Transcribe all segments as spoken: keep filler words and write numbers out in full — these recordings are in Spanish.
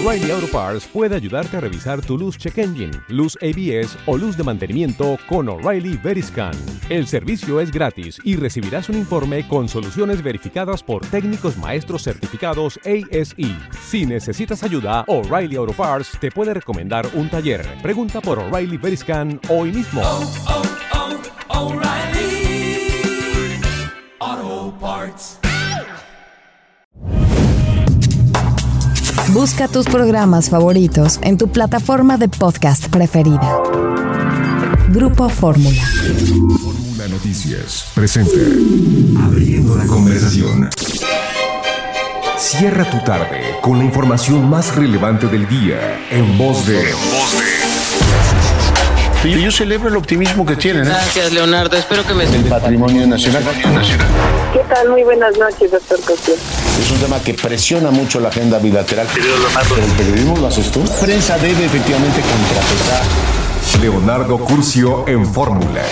O'Reilly Auto Parts puede ayudarte a revisar tu luz check engine, luz A B S o luz de mantenimiento con O'Reilly Veriscan. El servicio es gratis y recibirás un informe con soluciones verificadas por técnicos maestros certificados A S E. Si necesitas ayuda, O'Reilly Auto Parts te puede recomendar un taller. Pregunta por O'Reilly Veriscan hoy mismo. Oh, oh, oh, O'Reilly Auto Parts. Busca tus programas favoritos en tu plataforma de podcast preferida. Grupo Fórmula. Fórmula Noticias presenta Abriendo la conversación. Cierra tu tarde con la información más relevante del día en voz de... En voz de... Yo celebro el optimismo que tienen. ¿eh? Gracias, Leonardo. Espero que me... El patrimonio nacional. ¿Qué tal? Muy buenas noches, doctor Cosío. Es un tema que presiona mucho la agenda bilateral. Pero el periodismo lo haces tú. La prensa debe efectivamente contrapesar. Leonardo Curcio en Fórmula.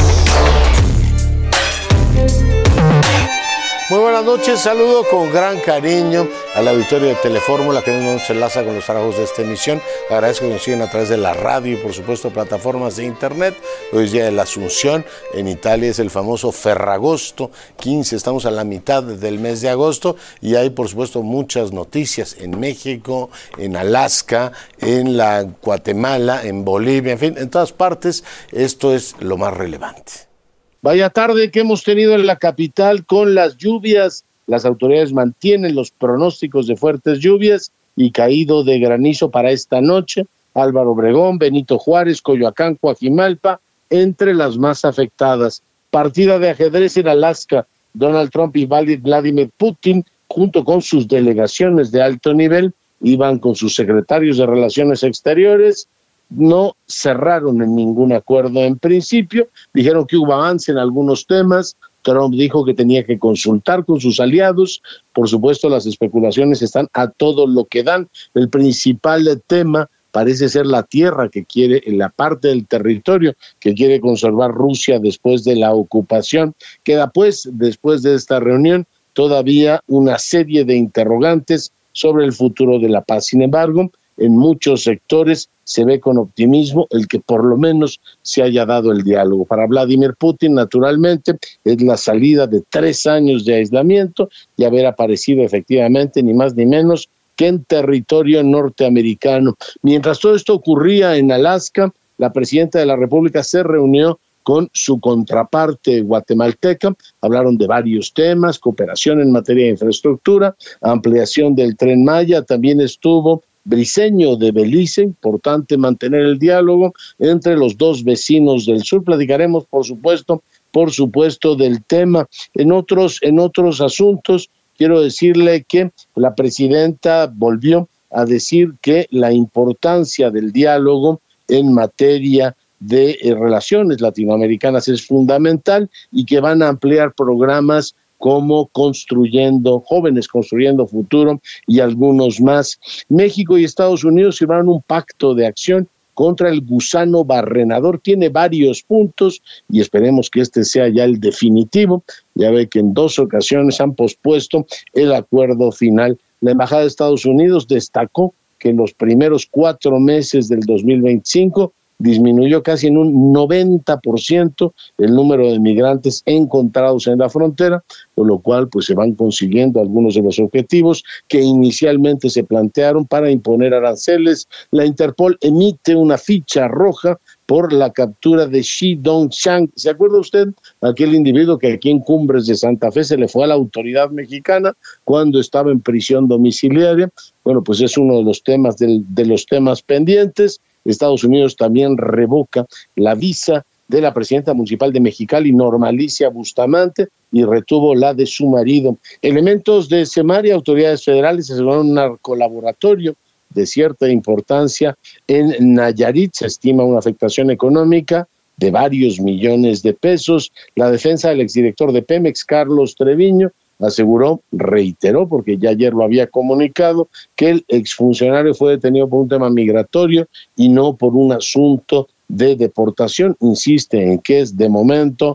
Muy buenas noches, saludo con gran cariño al auditorio de Telefórmula que nos enlaza con los trabajos de esta emisión. Agradezco que nos siguen a través de la radio y por supuesto plataformas de internet. Hoy es día de la Asunción, en Italia es el famoso Ferragosto quince, estamos a la mitad del mes de agosto y hay por supuesto muchas noticias en México, en Alaska, en la Guatemala, en Bolivia, en fin, en todas partes esto es lo más relevante. Vaya tarde que hemos tenido en la capital con las lluvias. Las autoridades mantienen los pronósticos de fuertes lluvias y caído de granizo para esta noche. Álvaro Obregón, Benito Juárez, Coyoacán, Coajimalpa, entre las más afectadas. Partida de ajedrez en Alaska. Donald Trump y Vladimir Putin, junto con sus delegaciones de alto nivel, iban con sus secretarios de Relaciones Exteriores. No cerraron en ningún acuerdo en principio, dijeron que hubo avance en algunos temas. Trump dijo que tenía que consultar con sus aliados. Por supuesto, las especulaciones están a todo lo que dan. El principal tema parece ser la tierra que quiere, la parte del territorio que quiere conservar Rusia después de la ocupación. Queda pues, después de esta reunión, todavía una serie de interrogantes sobre el futuro de la paz. Sin embargo, en muchos sectores se ve con optimismo el que por lo menos se haya dado el diálogo. Para Vladimir Putin, naturalmente, es la salida de tres años de aislamiento y haber aparecido efectivamente ni más ni menos que en territorio norteamericano. Mientras todo esto ocurría en Alaska, la presidenta de la República se reunió con su contraparte guatemalteca, hablaron de varios temas, cooperación en materia de infraestructura, ampliación del Tren Maya, también estuvo Briceño de Belice. Importante mantener el diálogo entre los dos vecinos del sur. Platicaremos, por supuesto, por supuesto, del tema. En otros, en otros asuntos, quiero decirle que la presidenta volvió a decir que la importancia del diálogo en materia de eh, relaciones latinoamericanas es fundamental y que van a ampliar programas como Construyendo Jóvenes, Construyendo Futuro y algunos más. México y Estados Unidos firmaron un pacto de acción contra el gusano barrenador. Tiene varios puntos y esperemos que este sea ya el definitivo. Ya ve que en dos ocasiones han pospuesto el acuerdo final. La Embajada de Estados Unidos destacó que en los primeros cuatro meses del dos mil veinticinco disminuyó casi en un noventa por ciento el número de migrantes encontrados en la frontera, con lo cual pues se van consiguiendo algunos de los objetivos que inicialmente se plantearon para imponer aranceles. La Interpol emite una ficha roja por la captura de Shi Dongshang. ¿Se acuerda usted? Aquel individuo que aquí en Cumbres de Santa Fe se le fue a la autoridad mexicana cuando estaba en prisión domiciliaria. Bueno, pues es uno de los temas del, de los temas pendientes. Estados Unidos también revoca la visa de la presidenta municipal de Mexicali, Normalicia Bustamante, y retuvo la de su marido. Elementos de SEMAR y autoridades federales aseguraron un narcolaboratorio de cierta importancia en Nayarit. Se estima una afectación económica de varios millones de pesos. La defensa del exdirector de Pemex, Carlos Treviño, aseguró, reiteró, porque ya ayer lo había comunicado, que el exfuncionario fue detenido por un tema migratorio y no por un asunto de deportación. Insiste en que es de momento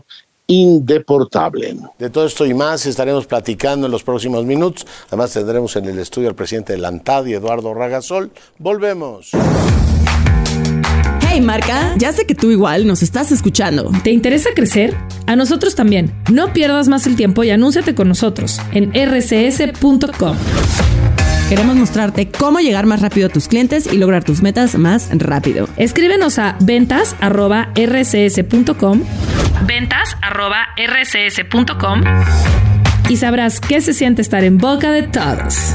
indeportable. De todo esto y más estaremos platicando en los próximos minutos. Además tendremos en el estudio al presidente de la ANTAD, Eduardo Ragasol. Volvemos. Hey Marca, ya sé que tú igual nos estás escuchando. ¿Te interesa crecer? A nosotros también. No pierdas más el tiempo y anúnciate con nosotros en r c s punto com. Queremos mostrarte cómo llegar más rápido a tus clientes y lograr tus metas más rápido. Escríbenos a ventas arroba r c s punto com, ventas arroba r c s punto com y sabrás qué se siente estar en boca de todos.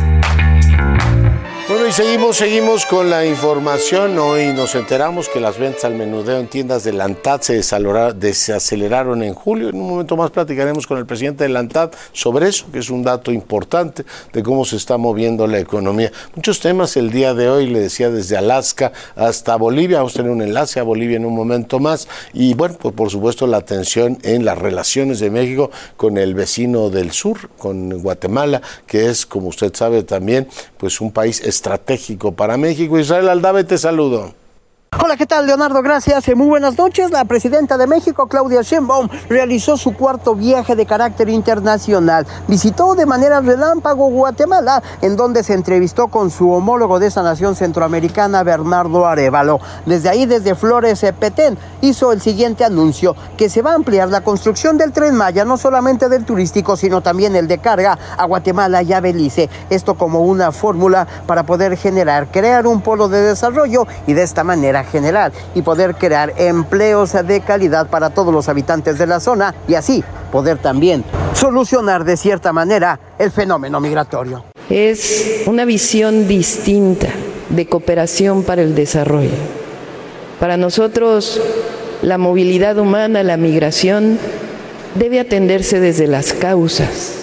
Bueno, y seguimos, seguimos con la información. Hoy nos enteramos que las ventas al menudeo en tiendas de la ANTAD se desaceleraron en julio. En un momento más platicaremos con el presidente de la ANTAD sobre eso, que es un dato importante de cómo se está moviendo la economía. Muchos temas el día de hoy, le decía, desde Alaska hasta Bolivia. Vamos a tener un enlace a Bolivia en un momento más. Y bueno, pues por supuesto la atención en las relaciones de México con el vecino del sur, con Guatemala, que es, como usted sabe también, pues un país estratégico para México. Israel Aldave, te saludo. Hola, ¿qué tal, Leonardo? Gracias. Muy buenas noches. La presidenta de México, Claudia Sheinbaum, realizó su cuarto viaje de carácter internacional. Visitó de manera relámpago Guatemala, en donde se entrevistó con su homólogo de esa nación centroamericana, Bernardo Arévalo. Desde ahí, desde Flores, Petén, hizo el siguiente anuncio, que se va a ampliar la construcción del Tren Maya, no solamente del turístico, sino también el de carga a Guatemala y a Belice. Esto como una fórmula para poder generar, crear un polo de desarrollo y de esta manera general y poder crear empleos de calidad para todos los habitantes de la zona y así poder también solucionar de cierta manera el fenómeno migratorio. Es una visión distinta de cooperación para el desarrollo. Para nosotros, la movilidad humana, la migración, debe atenderse desde las causas.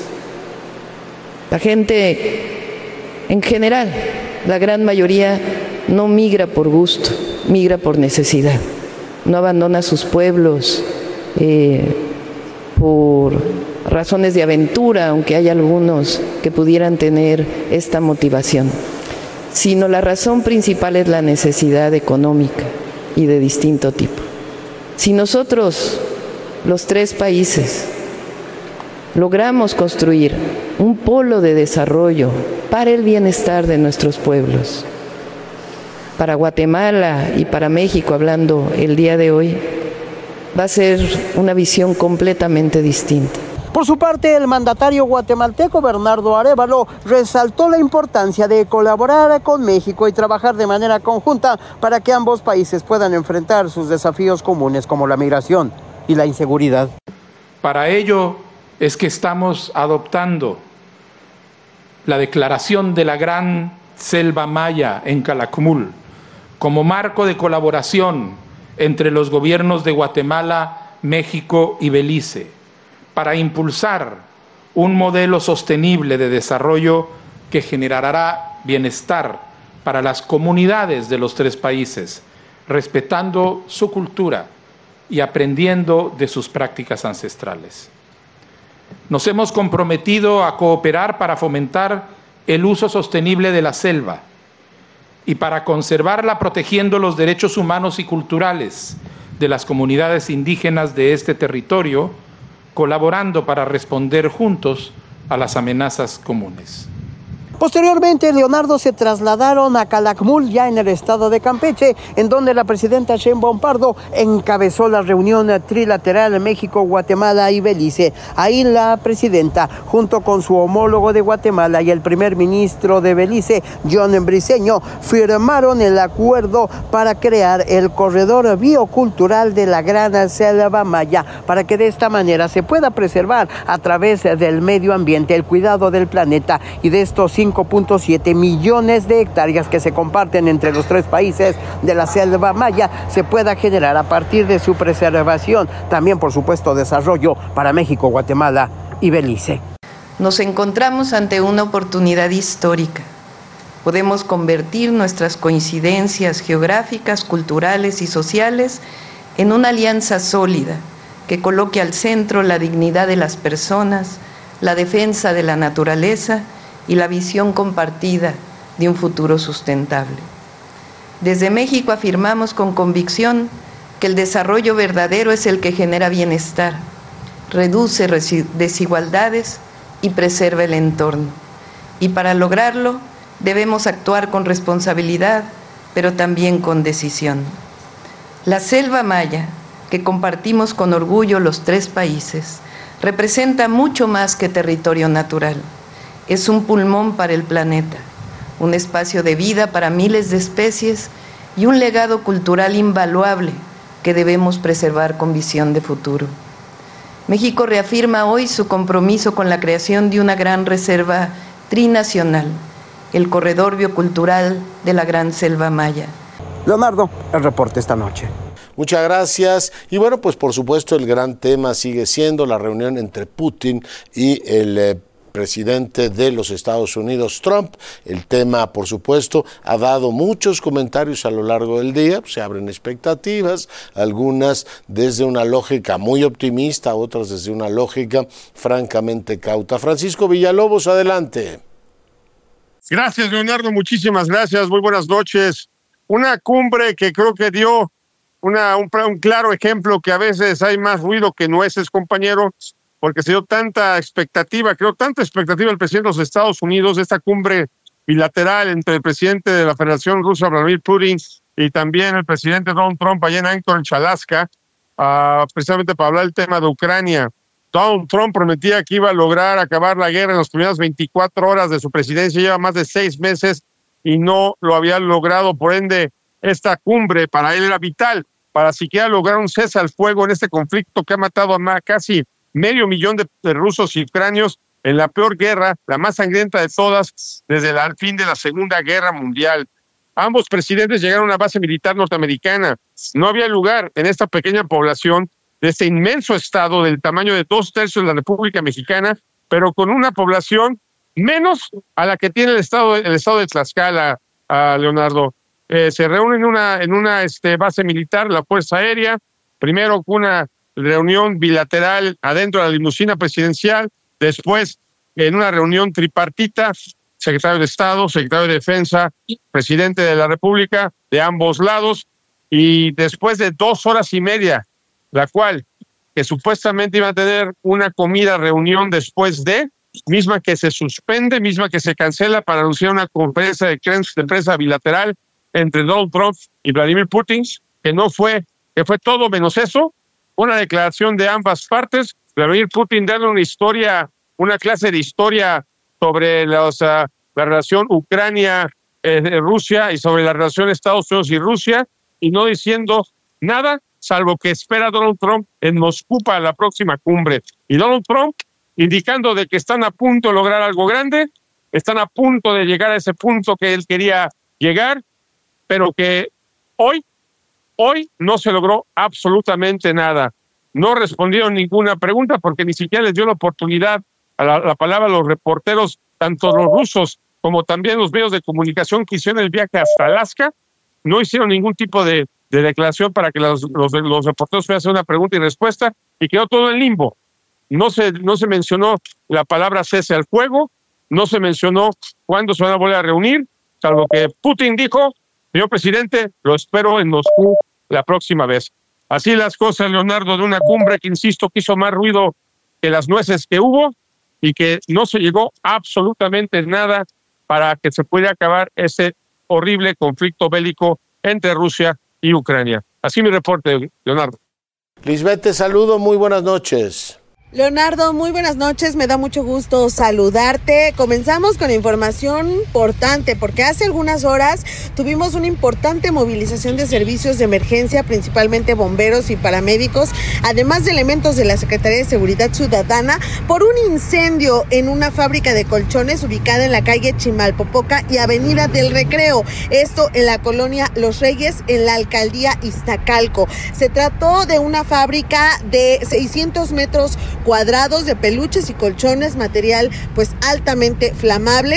La gente, en general, la gran mayoría, no migra por gusto, migra por necesidad. No abandona sus pueblos eh, por razones de aventura, aunque hay algunos que pudieran tener esta motivación, sino la razón principal es la necesidad económica y de distinto tipo. Si nosotros, los tres países, logramos construir un polo de desarrollo para el bienestar de nuestros pueblos, para Guatemala y para México, hablando el día de hoy, va a ser una visión completamente distinta. Por su parte, el mandatario guatemalteco Bernardo Arévalo resaltó la importancia de colaborar con México y trabajar de manera conjunta para que ambos países puedan enfrentar sus desafíos comunes como la migración y la inseguridad. Para ello es que estamos adoptando la declaración de la Gran Selva Maya en Calakmul como marco de colaboración entre los gobiernos de Guatemala, México y Belice, para impulsar un modelo sostenible de desarrollo que generará bienestar para las comunidades de los tres países, respetando su cultura y aprendiendo de sus prácticas ancestrales. Nos hemos comprometido a cooperar para fomentar el uso sostenible de la selva y para conservarla protegiendo los derechos humanos y culturales de las comunidades indígenas de este territorio, colaborando para responder juntos a las amenazas comunes. Posteriormente, Leonardo, se trasladaron a Calakmul, ya en el estado de Campeche, en donde la presidenta Sheinbaum Pardo encabezó la reunión trilateral México, Guatemala y Belice. Ahí la presidenta, junto con su homólogo de Guatemala y el primer ministro de Belice, John Briceño, firmaron el acuerdo para crear el corredor biocultural de la Gran Selva Maya, para que de esta manera se pueda preservar a través del medio ambiente, el cuidado del planeta y de estos cinco punto siete millones de hectáreas que se comparten entre los tres países de la Selva Maya se pueda generar a partir de su preservación, también por supuesto desarrollo para México, Guatemala y Belice. Nos encontramos ante una oportunidad histórica. Podemos convertir nuestras coincidencias geográficas, culturales y sociales en una alianza sólida que coloque al centro la dignidad de las personas, la defensa de la naturaleza y la visión compartida de un futuro sustentable. Desde México afirmamos con convicción que el desarrollo verdadero es el que genera bienestar reduce desigualdades y preserva el entorno. Y para lograrlo debemos actuar con responsabilidad, pero también con decisión. La selva maya, que compartimos con orgullo los tres países, representa mucho más que territorio natural. Es un pulmón para el planeta, un espacio de vida para miles de especies y un legado cultural invaluable que debemos preservar con visión de futuro. México reafirma hoy su compromiso con la creación de una gran reserva trinacional, el Corredor Biocultural de la Gran Selva Maya. Leonardo, el reporte esta noche. Muchas gracias. Y bueno, pues por supuesto el gran tema sigue siendo la reunión entre Putin y el eh, presidente de los Estados Unidos, Trump. El tema, por supuesto, ha dado muchos comentarios a lo largo del día. Se abren expectativas, algunas desde una lógica muy optimista, otras desde una lógica francamente cauta. Francisco Villalobos, adelante. Gracias, Leonardo, muchísimas gracias. Muy buenas noches. Una cumbre que creo que dio una, un, un claro ejemplo que a veces hay más ruido que nueces, compañero, porque se dio tanta expectativa, creo, tanta expectativa del presidente de los Estados Unidos, de esta cumbre bilateral entre el presidente de la Federación Rusa, Vladimir Putin, y también el presidente Donald Trump allá en Anchorage, Alaska, uh, precisamente para hablar del tema de Ucrania. Donald Trump prometía que iba a lograr acabar la guerra en las primeras veinticuatro horas de su presidencia, lleva más de seis meses y no lo había logrado, por ende, esta cumbre para él era vital, para siquiera lograr un cese al fuego en este conflicto que ha matado a casi medio millón de, de rusos y ucranios en la peor guerra, la más sangrienta de todas, desde el fin de la Segunda Guerra Mundial. Ambos presidentes llegaron a una base militar norteamericana. No había lugar en esta pequeña población de este inmenso estado del tamaño de dos tercios de la República Mexicana, pero con una población menos a la que tiene el estado, el estado de Tlaxcala, a Leonardo. Eh, se reúnen en una, en una este, base militar, la Fuerza Aérea, primero con una reunión bilateral adentro de la limusina presidencial, después en una reunión tripartita, secretario de Estado, secretario de Defensa, presidente de la República, de ambos lados, y después de dos horas y media, la cual que supuestamente iba a tener una comida, reunión después de, misma que se suspende, misma que se cancela para anunciar una conferencia de prensa bilateral entre Donald Trump y Vladimir Putin, que no fue, que fue todo menos eso, una declaración de ambas partes, Vladimir Putin dando una historia, una clase de historia sobre los, uh, la relación Ucrania-Rusia eh, y sobre la relación Estados Unidos y Rusia, y no diciendo nada, salvo que espera Donald Trump en Moscú para la próxima cumbre. Y Donald Trump indicando de que están a punto de lograr algo grande, están a punto de llegar a ese punto que él quería llegar, pero que hoy, hoy no se logró absolutamente nada. No respondieron ninguna pregunta porque ni siquiera les dio la oportunidad a la, la palabra a los reporteros, tanto los rusos como también los medios de comunicación que hicieron el viaje hasta Alaska, no hicieron ningún tipo de, de declaración para que los, los, los reporteros pudieran hacer una pregunta y respuesta, y quedó todo en limbo. No se, no se mencionó la palabra cese al fuego, no se mencionó cuándo se van a volver a reunir, salvo que Putin dijo, señor presidente, lo espero en Moscú la próxima vez. Así las cosas, Leonardo, de una cumbre que, insisto, que hizo más ruido que las nueces que hubo y que no se llegó absolutamente nada para que se pudiera acabar ese horrible conflicto bélico entre Rusia y Ucrania. Así mi reporte, Leonardo. Lisbeth, te saludo, muy buenas noches. Leonardo, muy buenas noches, me da mucho gusto saludarte. Comenzamos con información importante porque hace algunas horas tuvimos una importante movilización de servicios de emergencia, principalmente bomberos y paramédicos, además de elementos de la Secretaría de Seguridad Ciudadana, por un incendio en una fábrica de colchones ubicada en la calle Chimalpopoca y Avenida del Recreo, esto en la colonia Los Reyes, en la alcaldía Iztacalco. Se trató de una fábrica de seiscientos metros cuadrados de peluches y colchones, material pues altamente flamable.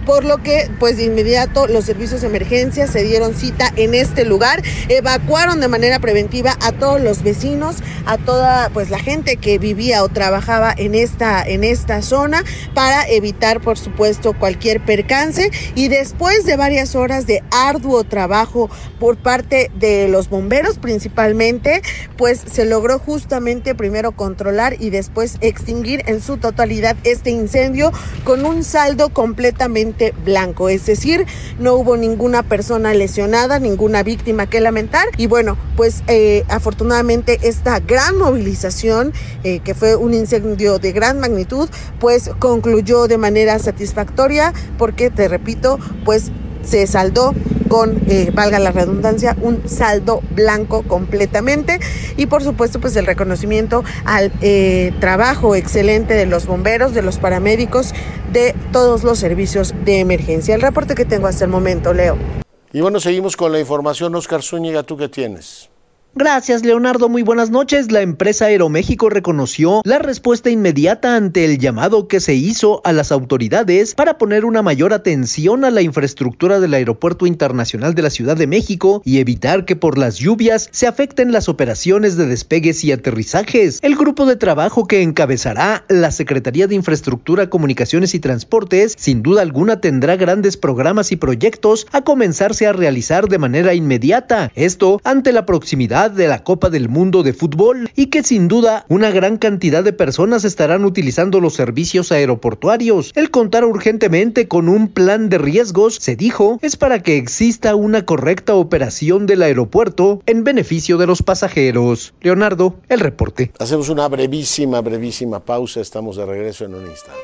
por lo que pues de inmediato los servicios de emergencia se dieron cita en este lugar, evacuaron de manera preventiva a todos los vecinos, a toda pues la gente que vivía o trabajaba en esta, en esta zona para evitar por supuesto cualquier percance, y después de varias horas de arduo trabajo por parte de los bomberos principalmente, pues se logró justamente primero controlar y después extinguir en su totalidad este incendio con un saldo completamente blanco, es decir, no hubo ninguna persona lesionada, ninguna víctima que lamentar, y bueno, pues eh, afortunadamente esta gran movilización, eh, que fue un incendio de gran magnitud, pues concluyó de manera satisfactoria, porque te repito, pues se saldó con, eh, valga la redundancia, un saldo blanco completamente, y por supuesto pues el reconocimiento al eh, trabajo excelente de los bomberos, de los paramédicos, de todos los servicios de emergencia. El reporte que tengo hasta el momento, Leo. Y bueno, seguimos con la información. Oscar Zúñiga, ¿tú qué tienes? Gracias, Leonardo. Muy buenas noches. La empresa Aeroméxico reconoció la respuesta inmediata ante el llamado que se hizo a las autoridades para poner una mayor atención a la infraestructura del Aeropuerto Internacional de la Ciudad de México y evitar que por las lluvias se afecten las operaciones de despegues y aterrizajes. El grupo de trabajo que encabezará la Secretaría de Infraestructura, Comunicaciones y Transportes sin duda alguna tendrá grandes programas y proyectos a comenzarse a realizar de manera inmediata. Esto ante la proximidad de la Copa del Mundo de Fútbol, y que sin duda una gran cantidad de personas estarán utilizando los servicios aeroportuarios. El contar urgentemente con un plan de riesgos, se dijo, es para que exista una correcta operación del aeropuerto en beneficio de los pasajeros. Leonardo, el reporte. Hacemos una brevísima, brevísima pausa. Estamos de regreso en un instante.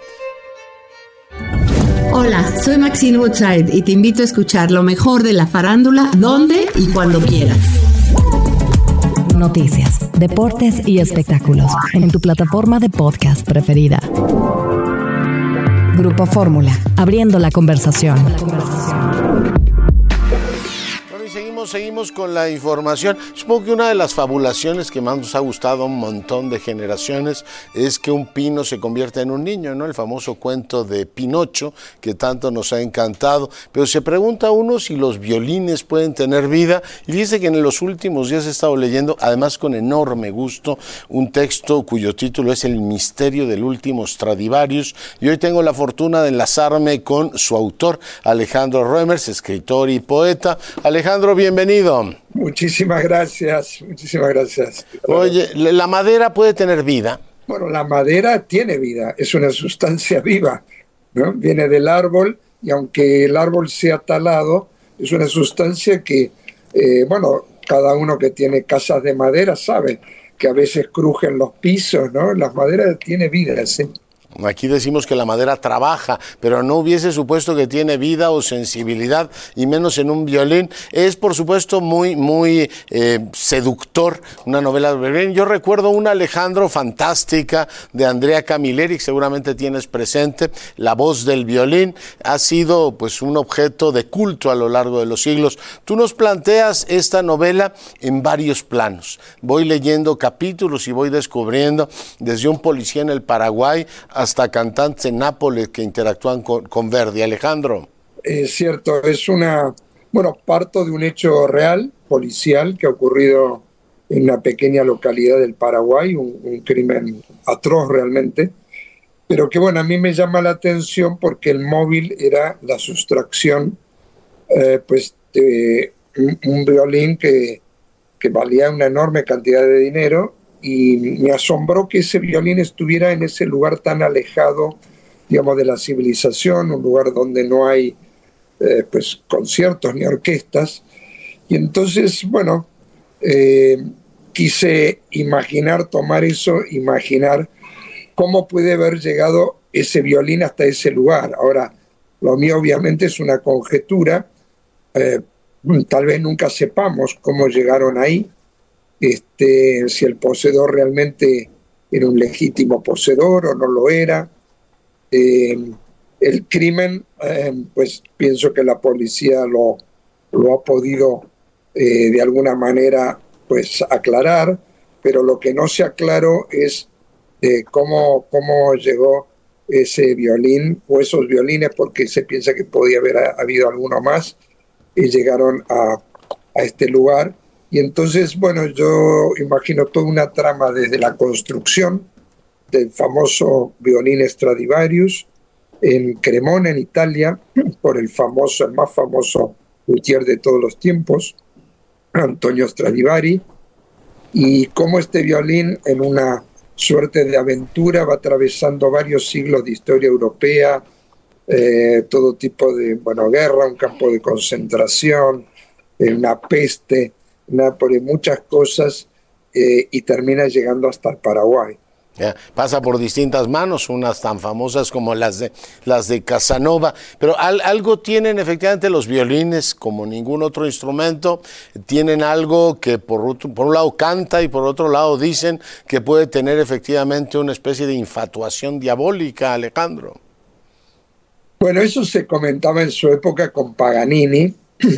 Hola, soy Maxine Woodside y te invito a escuchar lo mejor de la farándula, donde y cuando quieras. Noticias, deportes y espectáculos en tu plataforma de podcast preferida. Grupo Fórmula, abriendo la conversación. Seguimos, seguimos con la información. Supongo que una de las fabulaciones que más nos ha gustado a un montón de generaciones es que un pino se convierte en un niño, ¿no? El famoso cuento de Pinocho, que tanto nos ha encantado. Pero se pregunta uno si los violines pueden tener vida, y dice que en los últimos días he estado leyendo, además con enorme gusto, un texto cuyo título es El misterio del último Stradivarius, y hoy tengo la fortuna de enlazarme con su autor, Alejandro Roemers, escritor y poeta. Alejandro, bienvenido. Muchísimas gracias, muchísimas gracias. Oye, ¿la madera puede tener vida? Bueno, la madera tiene vida, es una sustancia viva, ¿no? Viene del árbol, y aunque el árbol sea talado, es una sustancia que, eh, bueno, cada uno que tiene casas de madera sabe que a veces crujen los pisos, ¿no? La madera tiene vida, ¿sí? Aquí decimos que la madera trabaja, pero no hubiese supuesto que tiene vida o sensibilidad, y menos en un violín. Es, por supuesto, muy, muy eh, seductor, una novela de violín. Yo recuerdo una Alejandro fantástica de Andrea Camilleri, que seguramente tienes presente. La voz del violín ha sido pues un objeto de culto a lo largo de los siglos. Tú nos planteas esta novela en varios planos. Voy leyendo capítulos y voy descubriendo desde un policía en el Paraguay hasta cantantes en Nápoles que interactúan con, con Verdi. Alejandro. Es cierto, es una, bueno, parto de un hecho real, policial, que ha ocurrido en una pequeña localidad del Paraguay, un, un crimen atroz realmente, pero que bueno, a mí me llama la atención porque el móvil era la sustracción eh, pues de un, un violín que, que valía una enorme cantidad de dinero. Y me asombró que ese violín estuviera en ese lugar tan alejado, digamos, de la civilización, un lugar donde no hay eh, pues, conciertos ni orquestas. Y entonces, bueno, eh, quise imaginar, tomar eso, imaginar cómo puede haber llegado ese violín hasta ese lugar. Ahora, lo mío obviamente es una conjetura, eh, tal vez nunca sepamos cómo llegaron ahí. Este, si el poseedor realmente era un legítimo poseedor o no lo era. Eh, el crimen, eh, pues pienso que la policía lo, lo ha podido eh, de alguna manera pues aclarar, pero lo que no se aclaró es eh, cómo, cómo llegó ese violín o esos violines, porque se piensa que podía haber habido alguno más, y llegaron a, a este lugar. Y entonces, bueno, yo imagino toda una trama desde la construcción del famoso violín Stradivarius en Cremona, en Italia, por el famoso, el más famoso luthier de todos los tiempos, Antonio Stradivari, y cómo este violín, en una suerte de aventura, va atravesando varios siglos de historia europea, eh, todo tipo de, bueno, guerra, un campo de concentración, eh, una peste, Nápoles, muchas cosas, eh, y termina llegando hasta el Paraguay. Yeah, pasa por distintas manos, unas tan famosas como las de las de Casanova, pero al, algo tienen efectivamente los violines, como ningún otro instrumento, tienen algo que por, otro, por un lado canta y por otro lado dicen que puede tener efectivamente una especie de infatuación diabólica, Alejandro. Bueno, eso se comentaba en su época con Paganini,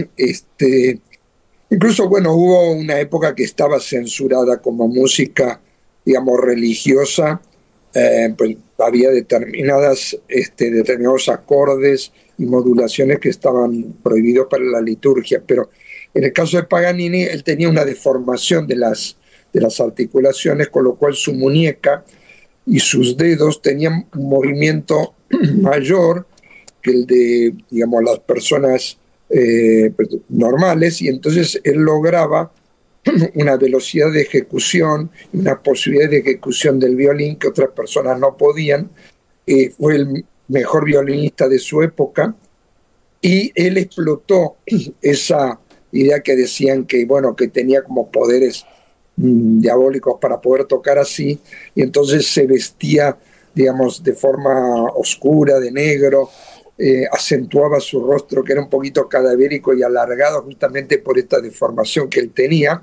este, incluso, bueno, hubo una época que estaba censurada como música, digamos, religiosa, eh, pues había determinadas, este, determinados acordes y modulaciones que estaban prohibidos para la liturgia, pero en el caso de Paganini, él tenía una deformación de las, de las articulaciones, con lo cual su muñeca y sus dedos tenían un movimiento mayor que el de, digamos, las personas eh, pues, normales, y entonces él lograba una velocidad de ejecución y una posibilidad de ejecución del violín que otras personas no podían. Eh, fue el mejor violinista de su época, y él explotó esa idea que decían que, bueno, que tenía como poderes mmm, diabólicos para poder tocar así, y entonces se vestía, digamos, de forma oscura, de negro, eh, acentuaba su rostro, que era un poquito cadavérico y alargado justamente por esta deformación que él tenía.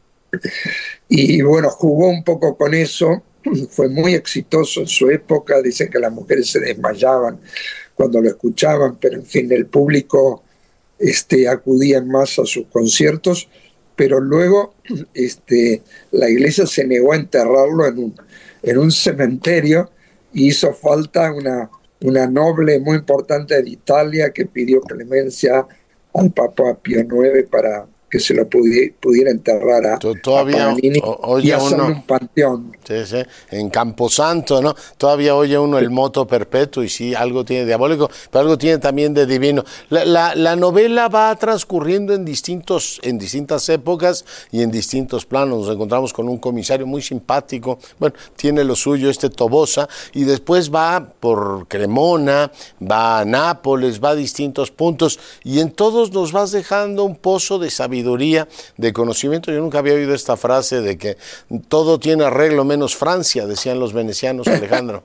Y bueno, jugó un poco con eso, fue muy exitoso en su época, dicen que las mujeres se desmayaban cuando lo escuchaban, pero en fin, el público este, acudía en masa a sus conciertos, pero luego este, la iglesia se negó a enterrarlo en un, en un cementerio, y hizo falta una, una noble muy importante de Italia que pidió clemencia al Papa Pío noveno para que se lo pudiera, pudiera enterrar a, todavía, a Paganini o, oye y hacer uno, un panteón. Sí, sí, en Camposanto, ¿no? Todavía oye uno el moto perpetuo, y sí, algo tiene diabólico, pero algo tiene también de divino. La, la, la novela va transcurriendo en, distintos, en distintas épocas y en distintos planos. Nos encontramos con un comisario muy simpático, bueno, tiene lo suyo, este Tobosa, y después va por Cremona, va a Nápoles, va a distintos puntos, y en todos nos vas dejando un pozo de sabiduría, de conocimiento. Yo nunca había oído esta frase de que todo tiene arreglo menos Francia, decían los venecianos, Alejandro.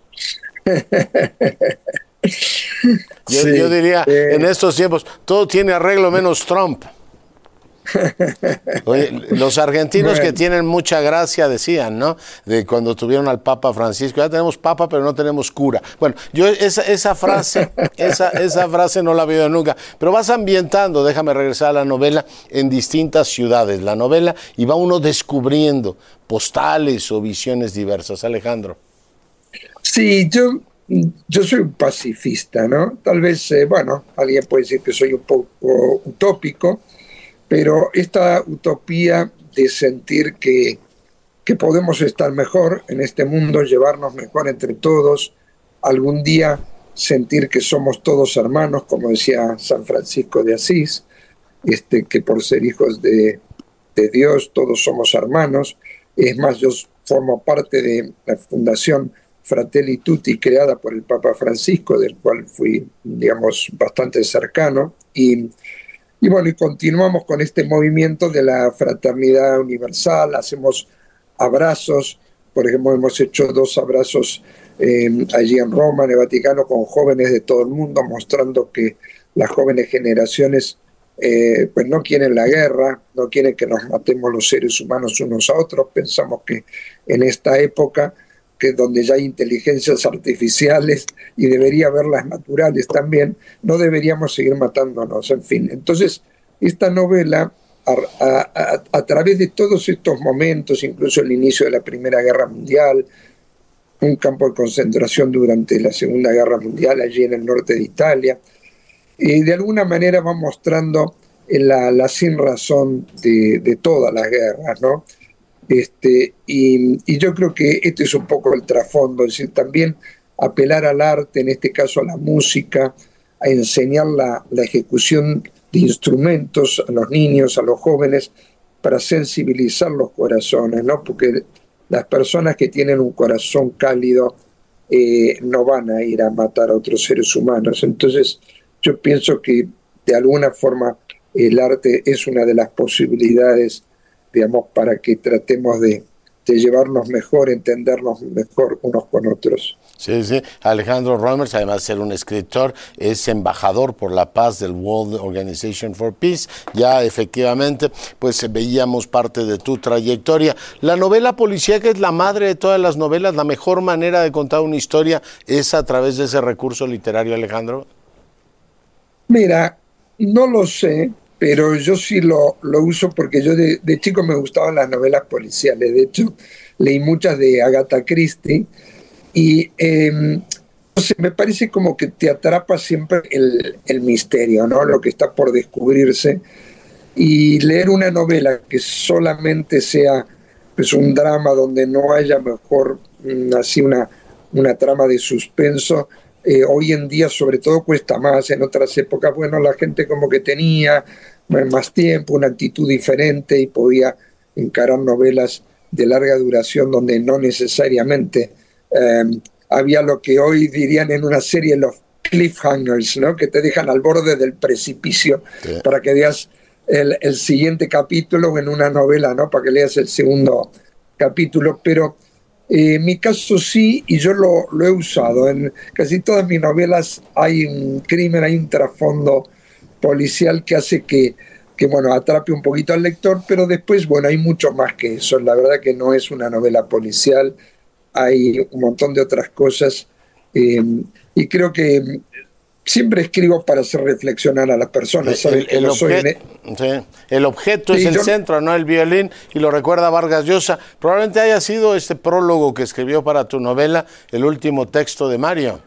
Yo, sí, yo diría, eh, en estos tiempos, todo tiene arreglo menos Trump. Oye, los argentinos bueno. que tienen mucha gracia decían, ¿no? De cuando tuvieron al Papa Francisco, ya tenemos Papa pero no tenemos cura. Bueno, yo esa, esa frase, esa, esa frase no la había oído nunca, pero vas ambientando, déjame regresar a la novela, en distintas ciudades, la novela, y va uno descubriendo postales o visiones diversas. Alejandro. Sí, yo, yo soy un pacifista, ¿no? Tal vez, eh, bueno, alguien puede decir que soy un poco utópico, pero esta utopía de sentir que, que podemos estar mejor en este mundo, llevarnos mejor entre todos, algún día sentir que somos todos hermanos, como decía San Francisco de Asís, este, que por ser hijos de, de Dios todos somos hermanos. Es más, yo formo parte de la Fundación Fratelli Tutti, creada por el Papa Francisco, del cual fui, digamos, bastante cercano, y Y bueno, y continuamos con este movimiento de la fraternidad universal, hacemos abrazos, por ejemplo, hemos hecho dos abrazos eh, allí en Roma, en el Vaticano, con jóvenes de todo el mundo, mostrando que las jóvenes generaciones eh, pues no quieren la guerra, no quieren que nos matemos los seres humanos unos a otros. Pensamos que en esta época, que donde ya hay inteligencias artificiales y debería haberlas naturales también, no deberíamos seguir matándonos, en fin. Entonces, esta novela, a, a, a, a través de todos estos momentos, incluso el inicio de la Primera Guerra Mundial, un campo de concentración durante la Segunda Guerra Mundial, allí en el norte de Italia. Y de alguna manera va mostrando la, la sin razón de, de todas las guerras, ¿no? Este, y, y yo creo que este es un poco el trasfondo, es decir, también apelar al arte, en este caso a la música, a enseñar la, la ejecución de instrumentos a los niños, a los jóvenes, para sensibilizar los corazones, ¿no? Porque las personas que tienen un corazón cálido eh, no van a ir a matar a otros seres humanos. Entonces, yo pienso que de alguna forma el arte es una de las posibilidades, digamos, para que tratemos de, de llevarnos mejor, entendernos mejor unos con otros. Sí, sí. Alejandro Reumers, además de ser un escritor, es embajador por la paz del World Organization for Peace. Ya efectivamente, pues veíamos parte de tu trayectoria. La novela policíaca es la madre de todas las novelas. La mejor manera de contar una historia es a través de ese recurso literario, Alejandro. Mira, no lo sé, pero yo sí lo, lo uso porque yo de, de chico me gustaban las novelas policiales. De hecho, leí muchas de Agatha Christie. Y eh, no sé, me parece como que te atrapa siempre el, el misterio, ¿no? Lo que está por descubrirse. Y leer una novela que solamente sea pues, un drama donde no haya mejor así una, una trama de suspenso, eh, hoy en día sobre todo cuesta más. En otras épocas, bueno, la gente como que tenía más tiempo, una actitud diferente y podía encarar novelas de larga duración donde no necesariamente... Um, había lo que hoy dirían en una serie los cliffhangers, ¿no? Que te dejan al borde del precipicio, sí, para que veas el, el siguiente capítulo en una novela, ¿no? Para que leas el segundo capítulo. Pero eh, en mi caso sí, y yo lo, lo he usado. En casi todas mis novelas hay un crimen, hay un trasfondo policial que hace que, que bueno, atrape un poquito al lector, pero después, bueno, hay mucho más que eso. La verdad que no es una novela policial. Hay un montón de otras cosas eh, y creo que siempre escribo para hacer reflexionar a las personas. El, el, el, obje sí, el objeto sí, es el yo... centro, no el violín, y lo recuerda Vargas Llosa. Probablemente haya sido este prólogo que escribió para tu novela, el último texto de Mario.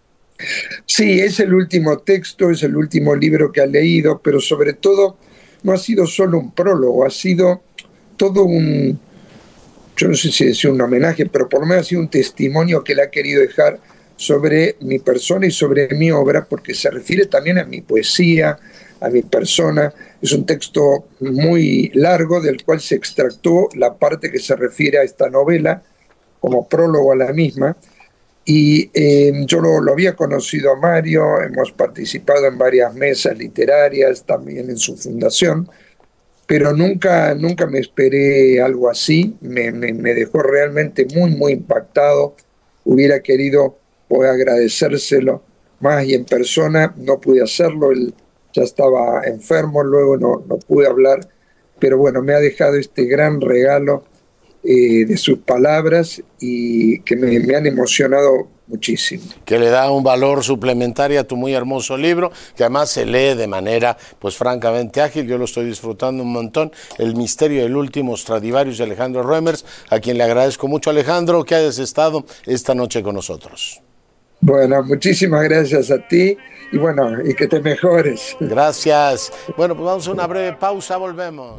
Sí, es el último texto, es el último libro que ha leído, pero sobre todo no ha sido solo un prólogo, ha sido todo un... yo no sé si es un homenaje, pero por lo menos ha sido un testimonio que él ha querido dejar sobre mi persona y sobre mi obra, porque se refiere también a mi poesía, a mi persona. Es un texto muy largo del cual se extractó la parte que se refiere a esta novela como prólogo a la misma. Y eh, yo lo, lo había conocido a Mario, hemos participado en varias mesas literarias, también en su fundación, pero nunca, nunca me esperé algo así. Me, me, me dejó realmente muy, muy impactado. Hubiera querido poder agradecérselo más y en persona, no pude hacerlo, él ya estaba enfermo, luego no, no pude hablar, pero bueno, me ha dejado este gran regalo eh, de sus palabras y que me, me han emocionado muchísimo. Que le da un valor suplementario a tu muy hermoso libro, que además se lee de manera, pues francamente ágil. Yo lo estoy disfrutando un montón. El misterio del último Stradivarius de Alejandro Reumers, a quien le agradezco mucho, Alejandro, que hayas estado esta noche con nosotros. Bueno, muchísimas gracias a ti y bueno, y que te mejores. Gracias. Bueno, pues vamos a una breve pausa, volvemos.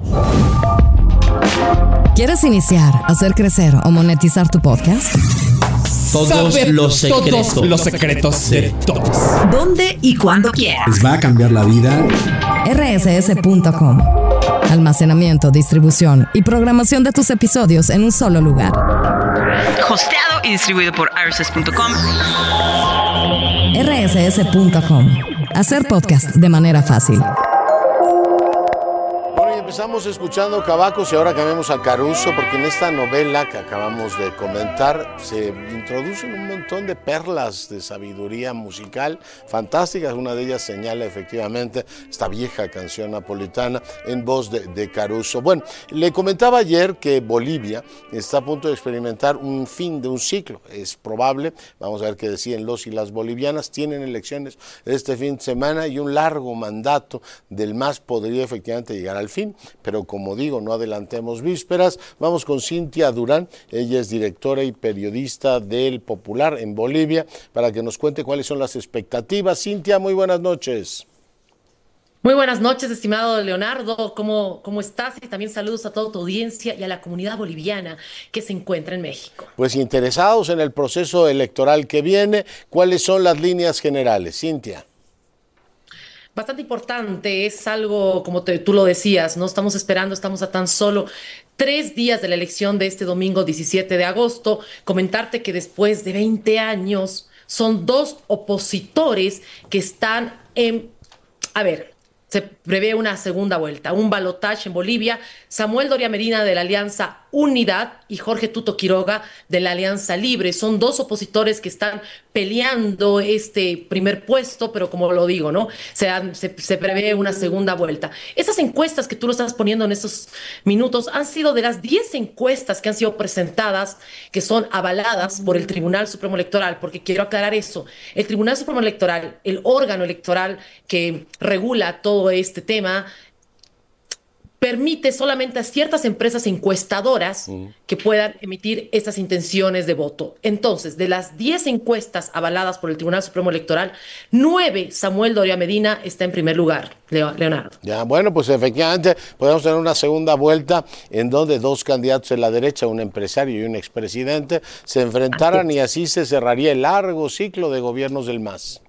¿Quieres iniciar, hacer crecer o monetizar tu podcast? Todos Saber los secretos. Todos los secretos de todos. ¿Dónde y cuándo quieras? Les va a cambiar la vida. R S S punto com. Almacenamiento, distribución y programación de tus episodios en un solo lugar. Hosteado y distribuido por R S S punto com. R S S punto com. Hacer podcast de manera fácil. Empezamos escuchando Cavacos y ahora cambiamos a Caruso, porque en esta novela que acabamos de comentar se introducen un montón de perlas de sabiduría musical fantásticas. Una de ellas señala efectivamente esta vieja canción napolitana en voz de, de Caruso. Bueno, le comentaba ayer que Bolivia está a punto de experimentar un fin de un ciclo. Es probable, vamos a ver qué decían los y las bolivianas, tienen elecciones este fin de semana y un largo mandato del M A S podría efectivamente llegar al fin. pero como digo, no adelantemos vísperas. Vamos con Cintia Durán, ella es directora y periodista del Popular en Bolivia, para que nos cuente cuáles son las expectativas. Cintia, muy buenas noches. Muy buenas noches, estimado Leonardo. ¿Cómo, cómo estás? Y también saludos a toda tu audiencia y a la comunidad boliviana que se encuentra en México. Pues interesados en el proceso electoral que viene, ¿cuáles son las líneas generales? Cintia. Bastante importante, es algo, como te, tú lo decías, no estamos esperando, estamos a tan solo tres días de la elección de este domingo diecisiete de agosto. Comentarte que después de veinte años son dos opositores que están en... A ver... Se prevé una segunda vuelta, un balotaje en Bolivia. Samuel Doria Medina de la Alianza Unidad y Jorge Tuto Quiroga de la Alianza Libre. Son dos opositores que están peleando este primer puesto, pero como lo digo, ¿no? Se, han, se, se prevé una segunda vuelta. Esas encuestas que tú lo estás poniendo en estos minutos han sido de las diez encuestas que han sido presentadas, que son avaladas por el Tribunal Supremo Electoral, porque quiero aclarar eso. El Tribunal Supremo Electoral, el órgano electoral que regula todo este tema, permite solamente a ciertas empresas encuestadoras mm. que puedan emitir estas intenciones de voto. Entonces, de las diez encuestas avaladas por el Tribunal Supremo Electoral, nueve, Samuel Doria Medina está en primer lugar, Leonardo. Ya, bueno, pues efectivamente podemos tener una segunda vuelta en donde dos candidatos de la derecha, un empresario y un expresidente, se enfrentaran y así se cerraría el largo ciclo de gobiernos del M A S.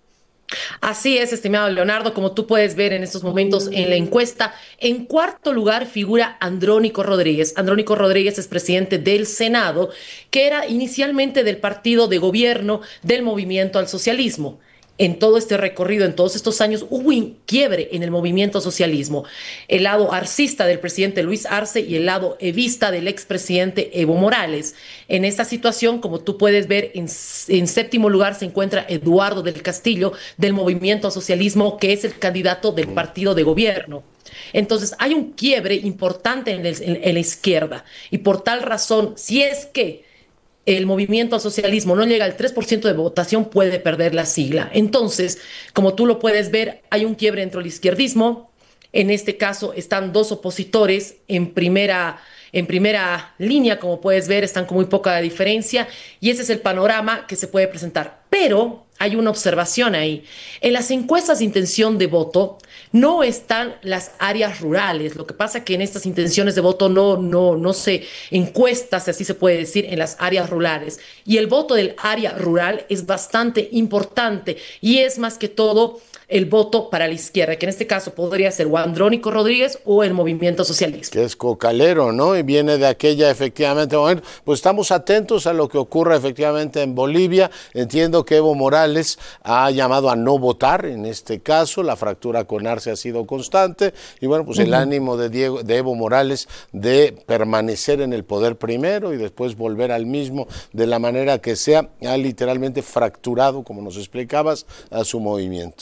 Así es, estimado Leonardo, como tú puedes ver en estos momentos en la encuesta, en cuarto lugar figura Andrónico Rodríguez. Andrónico Rodríguez es presidente del Senado, que era inicialmente del partido de gobierno del Movimiento al Socialismo. En todo este recorrido, en todos estos años, hubo un quiebre en el movimiento socialismo. El lado arcista del presidente Luis Arce y el lado evista del expresidente Evo Morales. En esta situación, como tú puedes ver, en, en séptimo lugar se encuentra Eduardo del Castillo del movimiento socialismo, que es el candidato del partido de gobierno. Entonces, hay un quiebre importante en, el, en, en la izquierda. Y por tal razón, si es que el movimiento al socialismo no llega al tres por ciento de votación, puede perder la sigla. Entonces, como tú lo puedes ver, hay un quiebre entre el izquierdismo. En este caso están dos opositores en primera, en primera línea, como puedes ver, están con muy poca diferencia, y ese es el panorama que se puede presentar. Pero hay una observación ahí. En las encuestas de intención de voto no están las áreas rurales. Lo que pasa es que en estas intenciones de voto no, no, no se encuesta, si así se puede decir, en las áreas rurales. Y el voto del área rural es bastante importante y es más que todo el voto para la izquierda, que en este caso podría ser o Andrónico Rodríguez o el Movimiento Socialista. Que es cocalero, ¿no? Y viene de aquella, efectivamente, bueno, pues estamos atentos a lo que ocurra efectivamente en Bolivia. Entiendo que Evo Morales ha llamado a no votar, en este caso, la fractura con Arce ha sido constante, y bueno, pues uh-huh. el ánimo de, Diego, de Evo Morales de permanecer en el poder primero y después volver al mismo de la manera que sea, ha literalmente fracturado, como nos explicabas, a su movimiento.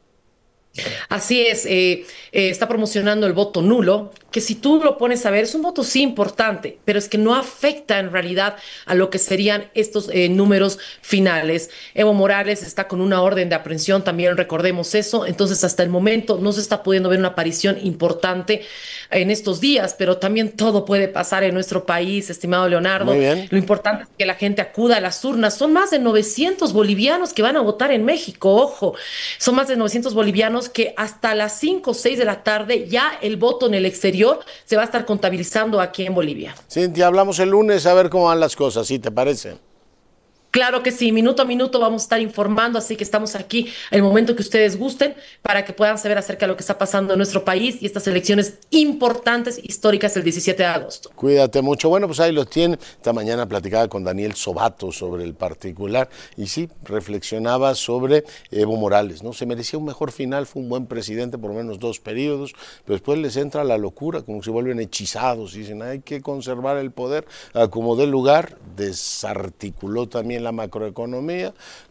Así es, eh, eh, está promocionando el voto nulo, que si tú lo pones a ver, es un voto sí importante, pero es que no afecta en realidad a lo que serían estos eh, números finales. Evo Morales está con una orden de aprehensión, también recordemos eso, entonces hasta el momento no se está pudiendo ver una aparición importante en estos días, pero también todo puede pasar en nuestro país, estimado Leonardo. Muy bien. Lo importante es que la gente acuda a las urnas. Son más de novecientos bolivianos que van a votar en México, ojo, son más de novecientos bolivianos que hasta las cinco o seis de la tarde ya el voto en el exterior se va a estar contabilizando aquí en Bolivia. Cintia, hablamos el lunes a ver cómo van las cosas, ¿sí te parece? Claro que sí, minuto a minuto vamos a estar informando, así que estamos aquí el momento que ustedes gusten para que puedan saber acerca de lo que está pasando en nuestro país y estas elecciones importantes, históricas, el diecisiete de agosto. Cuídate mucho. Bueno, pues ahí los tienen. Esta mañana platicaba con Daniel Sobato sobre el particular y sí, reflexionaba sobre Evo Morales, ¿no? Se merecía un mejor final, fue un buen presidente por lo menos dos periodos, pero después les entra la locura, como se vuelven hechizados y dicen hay que conservar el poder, como dé lugar, desarticuló también la macroeconomía,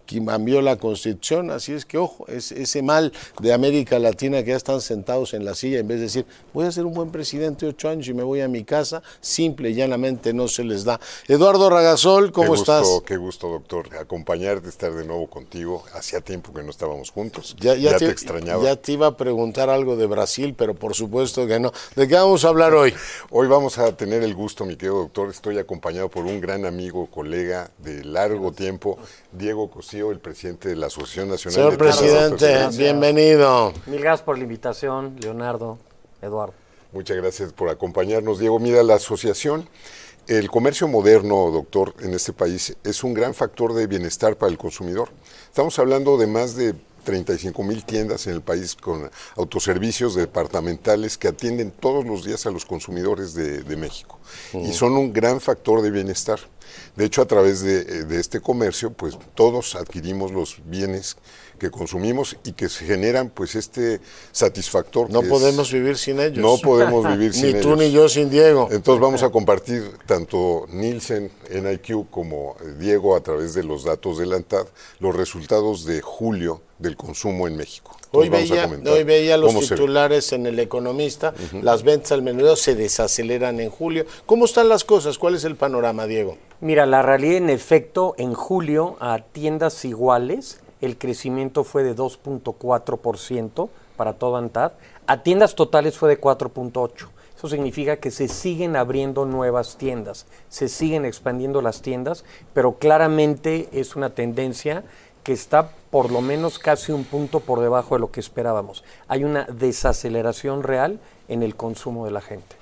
cambió la Constitución, así es que, ojo, es ese mal de América Latina que ya están sentados en la silla, en vez de decir, voy a ser un buen presidente ocho años y me voy a mi casa, simple y llanamente no se les da. Eduardo Ragasol, ¿cómo qué gusto, estás? Qué gusto, doctor, acompañarte, estar de nuevo contigo. Hacía tiempo que no estábamos juntos, ya, ya, ya te, te extrañaba. Ya te iba a preguntar algo de Brasil, pero por supuesto que no. ¿De qué vamos a hablar hoy? Hoy vamos a tener el gusto, mi querido doctor, estoy acompañado por un gran amigo, colega de largo tiempo, Diego Cosío, el presidente de la Asociación Nacional Señor de presidente, Gracias. bienvenido. Mil gracias por la invitación, Leonardo, Eduardo. Muchas gracias por acompañarnos, Diego. Mira, la asociación, el comercio moderno, doctor, en este país es un gran factor de bienestar para el consumidor. Estamos hablando de más de treinta y cinco mil tiendas en el país con autoservicios departamentales que atienden todos los días a los consumidores de, de México. Uh-huh. Y son un gran factor de bienestar. De hecho, a través de, de este comercio, pues todos adquirimos los bienes que consumimos y que se generan pues este satisfactor. No que podemos es, vivir sin ellos. No podemos vivir sin ellos. Ni tú ni yo sin Diego. Entonces vamos a compartir tanto Nielsen, N I Q como Diego a través de los datos de la ANTAD, los resultados de julio del consumo en México. Hoy veía, hoy veía los titulares en El Economista, uh-huh. Las ventas al menudeo se desaceleran en julio. ¿Cómo están las cosas? ¿Cuál es el panorama, Diego? Mira, la realidad en efecto, en julio a tiendas iguales, el crecimiento fue de dos punto cuatro por ciento para toda ANTAD, a tiendas totales fue de cuatro punto ocho por ciento. Eso significa que se siguen abriendo nuevas tiendas, se siguen expandiendo las tiendas, pero claramente es una tendencia que está por lo menos casi un punto por debajo de lo que esperábamos. Hay una desaceleración real en el consumo de la gente.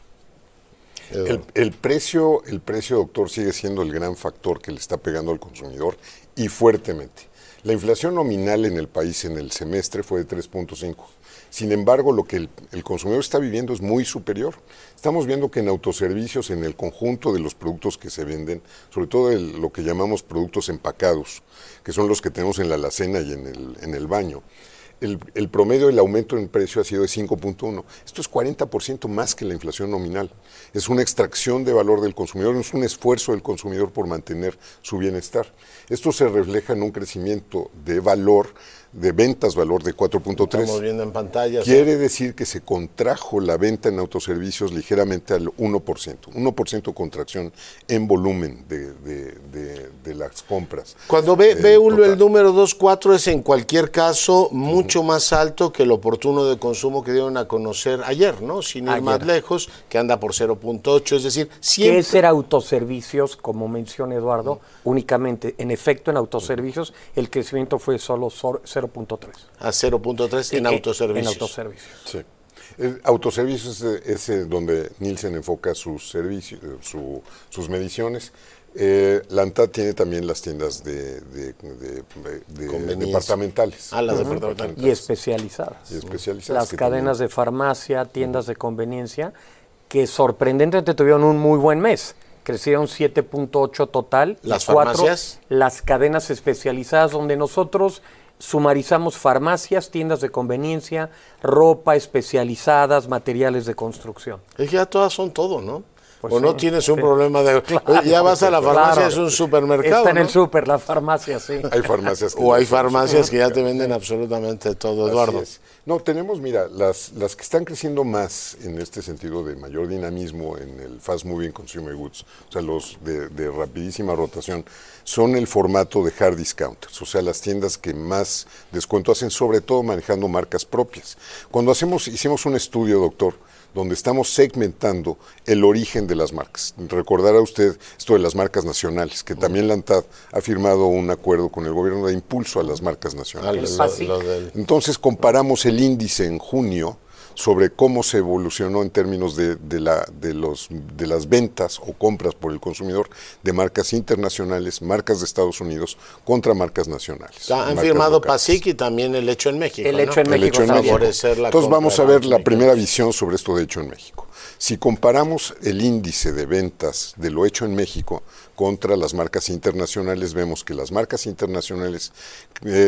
El, el precio, el precio, doctor, sigue siendo el gran factor que le está pegando al consumidor y fuertemente. La inflación nominal en el país en el semestre fue de tres punto cinco. Sin embargo, lo que el, el consumidor está viviendo es muy superior. Estamos viendo que en autoservicios, en el conjunto de los productos que se venden, sobre todo el, lo que llamamos productos empacados, que son los que tenemos en la alacena y en el, en el baño, el, el promedio del aumento en precio ha sido de cinco punto uno. Esto es cuarenta por ciento más que la inflación nominal. Es una extracción de valor del consumidor, es un esfuerzo del consumidor por mantener su bienestar. Esto se refleja en un crecimiento de valor, de ventas valor de cuatro punto tres. Estamos viendo en pantalla. Quiere ¿sí? decir que se contrajo la venta en autoservicios ligeramente al uno por ciento. uno por ciento contracción en volumen de, de, de, de las compras. Cuando ve, ve uno el número dos punto cuatro es en cualquier caso mucho uh-huh. más alto que el oportuno de consumo que dieron a conocer ayer, ¿no? Sin ir ayer. más lejos, que anda por cero punto ocho, es decir, siempre... ¿Qué es ser autoservicios? Como menciona Eduardo, uh-huh. únicamente, en efecto en autoservicios, uh-huh. el crecimiento fue solo cero punto tres. A cero punto tres en, en autoservicios. En autoservicios. Sí. El autoservicios es, es donde Nielsen enfoca sus servicios, su, sus mediciones. Eh, la ANTAD tiene también las tiendas de, de, de, de departamentales. Ah, las uh-huh. departamentales. Y especializadas. Y especializadas. Las cadenas también. de farmacia, tiendas uh-huh. de conveniencia, que sorprendentemente tuvieron un muy buen mes. Crecieron siete punto ocho total. ¿Las cuatro, farmacias? Las cadenas especializadas, donde nosotros sumarizamos farmacias, tiendas de conveniencia, ropa especializadas, materiales de construcción. Es que ya todas son todo, ¿no? Pues o sí, no tienes un sí. problema de... Claro, ya vas a la farmacia, claro. es un supermercado, Está en ¿no? el súper, la farmacia, sí. Hay farmacias que o hay farmacias que ya te venden absolutamente todo, Eduardo. Así es. No, tenemos, mira, las, las que están creciendo más en este sentido de mayor dinamismo en el fast moving consumer goods, o sea, los de, de rapidísima rotación, son el formato de hard discounters, o sea, las tiendas que más descuento hacen, sobre todo manejando marcas propias. Cuando hacemos, hicimos un estudio, doctor, donde estamos segmentando el origen de las marcas. Recordará usted esto de las marcas nacionales, que también la ANTAD ha firmado un acuerdo con el gobierno de impulso a las marcas nacionales. Ah, lo, lo del... Entonces comparamos el índice en junio sobre cómo se evolucionó en términos de, de, la, de, los, de las ventas o compras por el consumidor de marcas internacionales, marcas de Estados Unidos contra marcas nacionales. Han marcas firmado locales. PASIC y también el Hecho en México. El ¿no? Hecho en el México. Hecho en México. La Entonces vamos a ver la mexicanos. primera visión sobre esto de Hecho en México. Si comparamos el índice de ventas de lo hecho en México contra las marcas internacionales, vemos que las marcas internacionales eh,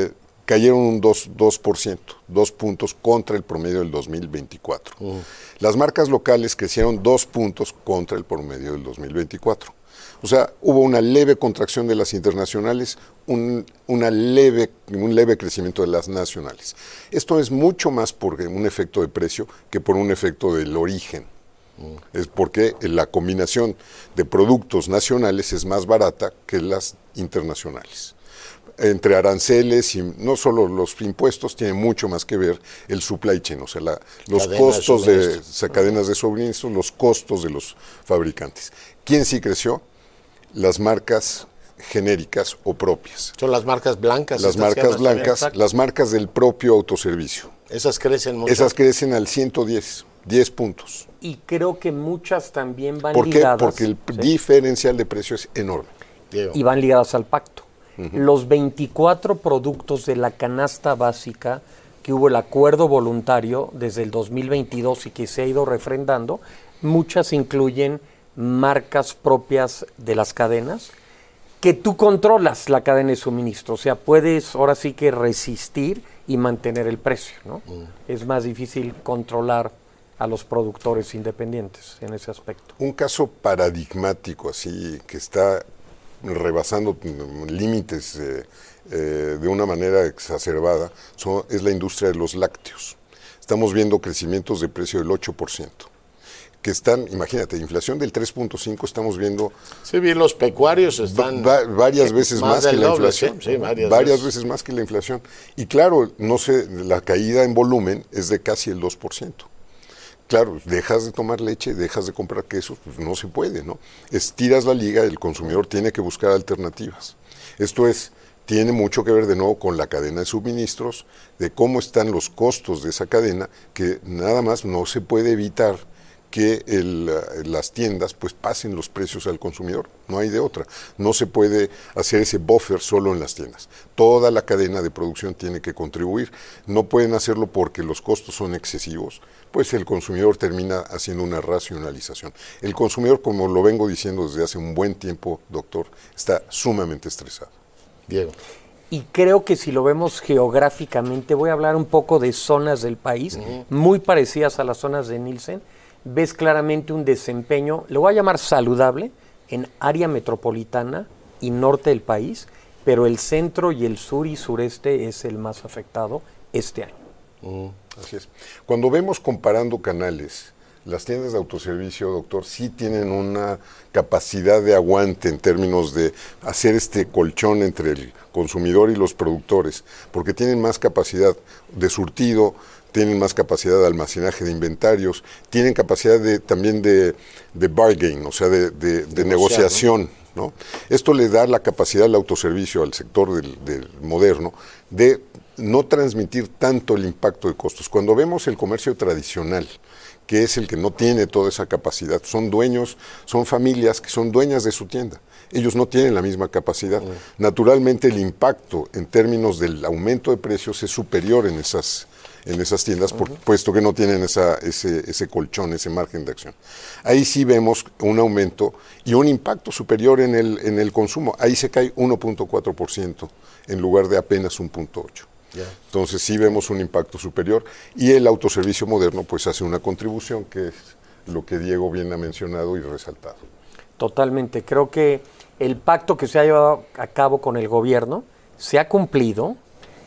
cayeron un dos por ciento, dos puntos contra el promedio del dos mil veinticuatro. Uh. Las marcas locales crecieron dos puntos contra el promedio del dos mil veinticuatro. O sea, hubo una leve contracción de las internacionales, un, una leve, un leve crecimiento de las nacionales. Esto es mucho más por un efecto de precio que por un efecto del origen. Mm. Es porque la combinación de productos nacionales es más barata que las internacionales. Entre aranceles y no solo los impuestos, tiene mucho más que ver el supply chain, o sea, la, los Cadena costos de, de o sea, cadenas de suministro, los costos de los fabricantes. ¿Quién sí creció? Las marcas genéricas o propias. Son las marcas blancas. Las marcas blancas, las marcas del propio autoservicio. Esas crecen mucho. Esas crecen al ciento diez, diez puntos. Y creo que muchas también van ¿Por ligadas. ¿Por qué? Porque el ¿sí? diferencial de precio es enorme. Diego. Y van ligadas al pacto. Uh-huh. Los veinticuatro productos de la canasta básica que hubo el acuerdo voluntario desde el dos mil veintidós y que se ha ido refrendando, muchas incluyen marcas propias de las cadenas, que tú controlas la cadena de suministro, o sea, puedes ahora sí que resistir y mantener el precio, ¿no? Mm. Es más difícil controlar a los productores independientes en ese aspecto. Un caso paradigmático así, que está rebasando límites eh, eh, de una manera exacerbada, son, es la industria de los lácteos. Estamos viendo crecimientos de precio del ocho por ciento. Que están, imagínate, inflación del tres punto cinco, estamos viendo... Sí, bien, los pecuarios están... Va, varias veces más, más que la doble, inflación. Sí, sí, varias, varias veces. veces más que la inflación. Y claro, no sé, la caída en volumen es de casi el dos por ciento. Claro, dejas de tomar leche, dejas de comprar quesos, pues no se puede, ¿no? Estiras la liga, el consumidor tiene que buscar alternativas. Esto es... tiene mucho que ver de nuevo con la cadena de suministros, de cómo están los costos de esa cadena, que nada más no se puede evitar que el, las tiendas pues pasen los precios al consumidor, no hay de otra. No se puede hacer ese buffer solo en las tiendas. Toda la cadena de producción tiene que contribuir. No pueden hacerlo porque los costos son excesivos, pues el consumidor termina haciendo una racionalización. El consumidor, como lo vengo diciendo desde hace un buen tiempo, doctor, está sumamente estresado. Diego. Y creo que si lo vemos geográficamente, voy a hablar un poco de zonas del país, uh-huh. muy parecidas a las zonas de Nielsen, ves claramente un desempeño, le voy a llamar saludable, en área metropolitana y norte del país, pero el centro y el sur y sureste es el más afectado este año. Uh-huh. Así es. Cuando vemos comparando canales, las tiendas de autoservicio, doctor, sí tienen una capacidad de aguante en términos de hacer este colchón entre el consumidor y los productores, porque tienen más capacidad de surtido, tienen más capacidad de almacenaje de inventarios, tienen capacidad de, también de, de bargain, o sea, de, de, de negociación, ¿no? ¿no? Esto le da la capacidad al autoservicio, al sector del, del moderno, de no transmitir tanto el impacto de costos. Cuando vemos el comercio tradicional, que es el que no tiene toda esa capacidad, son dueños, son familias que son dueñas de su tienda. Ellos no tienen la misma capacidad. Uh-huh. Naturalmente el impacto en términos del aumento de precios es superior en esas en esas tiendas, por, uh-huh. puesto que no tienen esa, ese, ese colchón, ese margen de acción. Ahí sí vemos un aumento y un impacto superior en el, en el consumo. Ahí se cae uno punto cuatro por ciento en lugar de apenas uno punto ocho por ciento. Yeah. Entonces sí vemos un impacto superior y el autoservicio moderno pues hace una contribución que es lo que Diego bien ha mencionado y resaltado. Totalmente, creo que el pacto que se ha llevado a cabo con el gobierno se ha cumplido.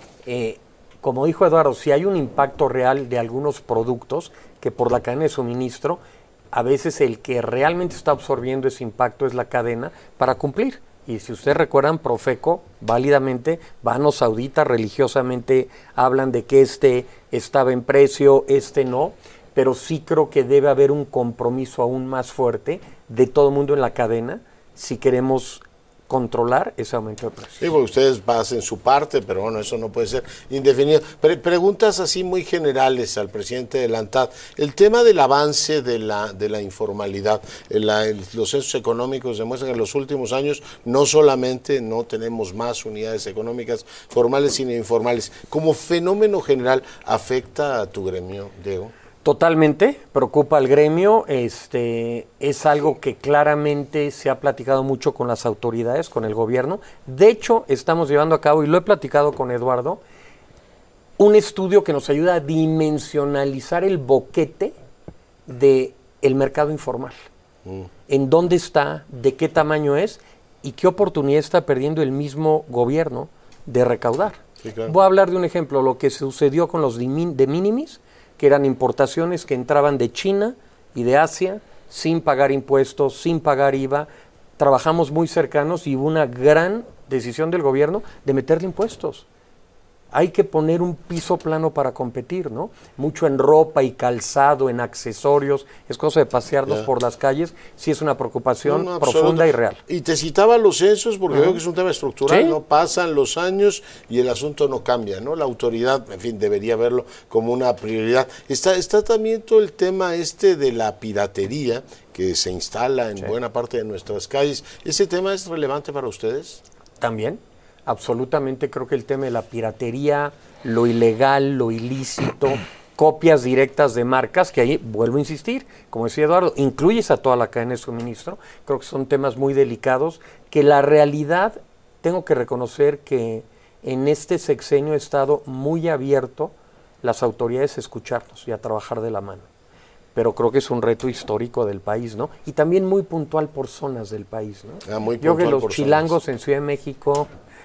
Eh, como dijo Eduardo, si hay un impacto real de algunos productos que por la cadena de suministro, a veces el que realmente está absorbiendo ese impacto es la cadena para cumplir. Y si ustedes recuerdan, Profeco, válidamente, vanos audita religiosamente, hablan de que este estaba en precio, este no, pero sí creo que debe haber un compromiso aún más fuerte de todo el mundo en la cadena si queremos controlar ese aumento de precios. Sí, porque ustedes hacen su parte, pero bueno, eso no puede ser indefinido. Pre- preguntas así muy generales al presidente de la ANTAD. El tema del avance de la de la informalidad, la, el, los censos económicos demuestran que en los últimos años no solamente no tenemos más unidades económicas formales, sino informales. ¿Como fenómeno general afecta a tu gremio, Diego? Totalmente, preocupa al gremio, este, es algo que claramente se ha platicado mucho con las autoridades, con el gobierno. De hecho, estamos llevando a cabo, y lo he platicado con Eduardo, un estudio que nos ayuda a dimensionalizar el boquete del mercado informal. Mm. En dónde está, de qué tamaño es y qué oportunidad está perdiendo el mismo gobierno de recaudar. Sí, claro. Voy a hablar de un ejemplo, lo que sucedió con los de, min, de minimis, que eran importaciones que entraban de China y de Asia sin pagar impuestos, sin pagar I V A. Trabajamos muy cercanos y hubo una gran decisión del gobierno de meterle impuestos. Hay que poner un piso plano para competir, ¿no? Mucho en ropa y calzado, en accesorios, es cosa de pasearnos yeah. por las calles, sí es una preocupación no, no, profunda y real. Y te citaba los censos porque uh-huh. veo que es un tema estructural, ¿sí? No pasan los años y el asunto no cambia, ¿no? La autoridad, en fin, debería verlo como una prioridad. Está, está también todo el tema este de la piratería que se instala en sí. buena parte de nuestras calles. ¿Ese tema es relevante para ustedes? También. Absolutamente, creo que el tema de la piratería, lo ilegal, lo ilícito, copias directas de marcas, que ahí, vuelvo a insistir, como decía Eduardo, incluyes a toda la cadena de suministro, creo que son temas muy delicados, que la realidad, tengo que reconocer que en este sexenio he estado muy abierto las autoridades a escucharnos y a trabajar de la mano. Pero creo que es un reto histórico del país, ¿no? Y también muy puntual por zonas del país, ¿no? Ah, muy Yo creo que los chilangos zonas. En Ciudad de México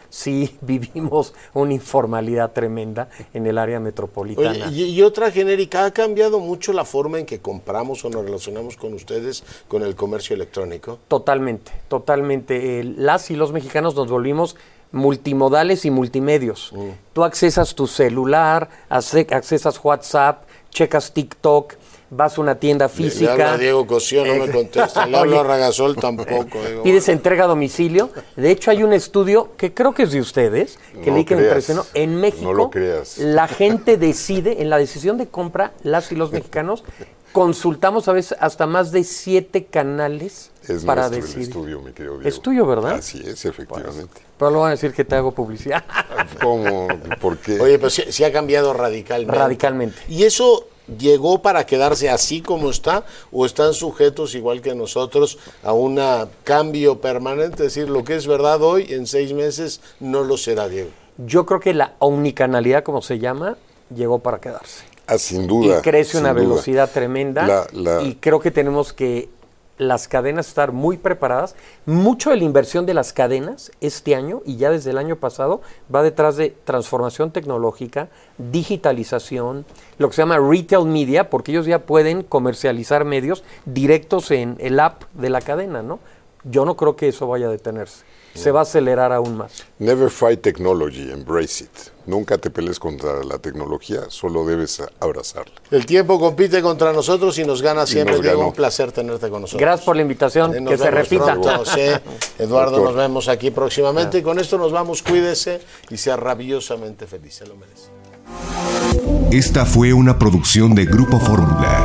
sí vivimos una informalidad tremenda en el área metropolitana. Oye, y, y otra genérica, ¿ha cambiado mucho la forma en que compramos o nos relacionamos con ustedes con el comercio electrónico? Totalmente, totalmente. Eh, las y los mexicanos nos volvimos multimodales y multimedios. Mm. Tú accesas tu celular, accesas WhatsApp, checas TikTok, vas a una tienda física. Le habla a Diego Cosío, no me contesta. Le hablo a Ragasol, tampoco. Digo, pides entrega a domicilio. De hecho, hay un estudio que creo que es de ustedes, que no leí que me impresionó. En México, no lo creas. La gente decide, en la decisión de compra, las y los mexicanos, consultamos a veces hasta más de siete canales es para nuestro decidir. El estudio, mi querido Diego. Es tuyo, ¿verdad? Así es, efectivamente. Pues, pero lo van a decir que te hago publicidad. ¿Cómo? ¿Por qué? Oye, pero sí, sí ha cambiado radicalmente. Radicalmente. Y eso llegó para quedarse así como está, o están sujetos, igual que nosotros, a un cambio permanente, es decir, lo que es verdad hoy, en seis meses no lo será, Diego. Yo creo que la omnicanalidad, como se llama, llegó para quedarse. Ah, sin duda. Y crece una duda. velocidad tremenda, la, la... y creo que tenemos que las cadenas estar muy preparadas. Mucho de la inversión de las cadenas este año y ya desde el año pasado va detrás de transformación tecnológica, digitalización, lo que se llama retail media, porque ellos ya pueden comercializar medios directos en el app de la cadena, ¿no? Yo no creo que eso vaya a detenerse. Se va a acelerar aún más. Never fight technology, embrace it. Nunca te pelees contra la tecnología, solo debes abrazarla. El tiempo compite contra nosotros y nos gana siempre, nos Diego. ganó. Un placer tenerte con nosotros. Gracias por la invitación, eh, que se repita. Pronto, sí. Eduardo, Doctor. Nos vemos aquí próximamente. Y con esto nos vamos, cuídese y sea rabiosamente feliz. Se lo merece. Esta fue una producción de Grupo Fórmula.